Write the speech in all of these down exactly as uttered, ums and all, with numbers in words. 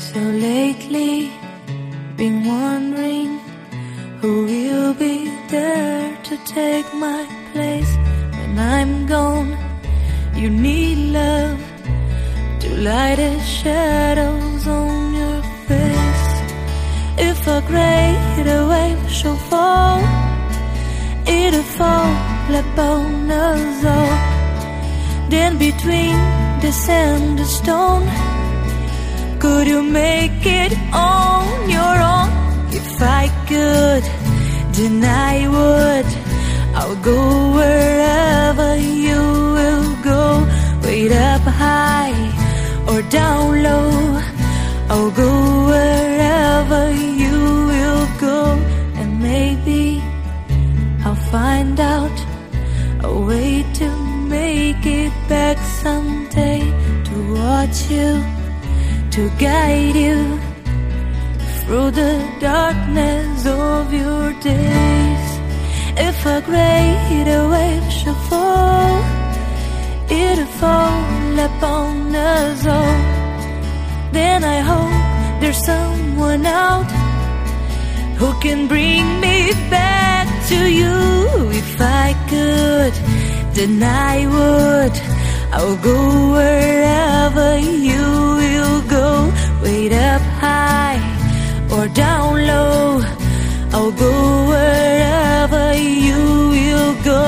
So lately, been wondering who will be there to take my place when I'm gone. You need love to light the shadows on your face. If a greater wave shall fall, it'll fall upon us all. Then between the sand and the stone, could you make it on your own? If I could, then I would. I'll go wherever you will go, way up high or down low. I'll go wherever you will go, and maybe I'll find out a way to make it back someday, to watch you, to guide you through the darkness of your days. If a greater wave should fall, it'll fall upon us all. Then I hope there's someone out who can bring me back to you. If I could, then I would. I'll go wherever you will go, way up high or down low. I'll go wherever you will go.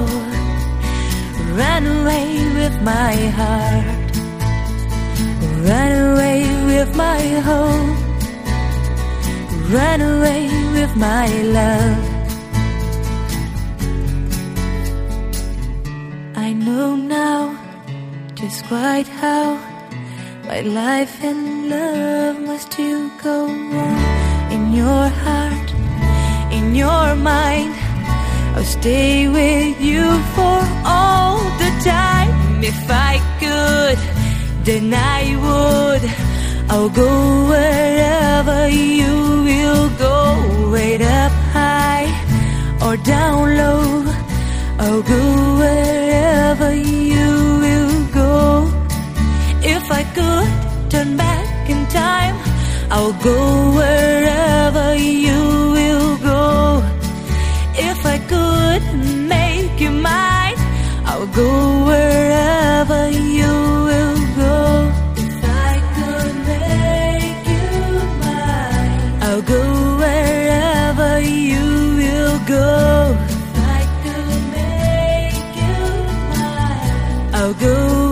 Run away with my heart, run away with my hope, run away with my love. I know now just quite how my life and love must still go on. In your heart, in your mind, I'll stay with you for all the time. If I could, then I would. I'll go wherever you will go, way up high or down low. I'll go wherever you will go. If I could turn back in time, I'll go wherever you will go. If I could make you mine, I'll go wherever you will go. If I could make you mine, I'll go wherever you will go. If I could make you mine, I'll go